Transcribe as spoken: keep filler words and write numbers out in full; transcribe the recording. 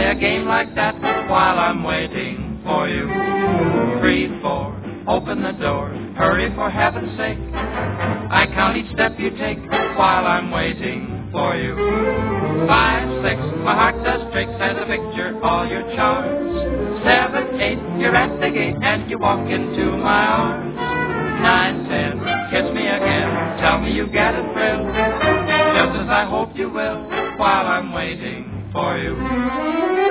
a game like that while I'm waiting for you. Three, four, open the door, hurry for heaven's sake. I count each step you take while I'm waiting for you. Five, six, my heart does tricks as a picture all your charms. Seven, eight, you're at the gate and you walk into my arms. Nine, ten, kiss me again, tell me you get a thrill, just as I hope you will while I'm waiting for you.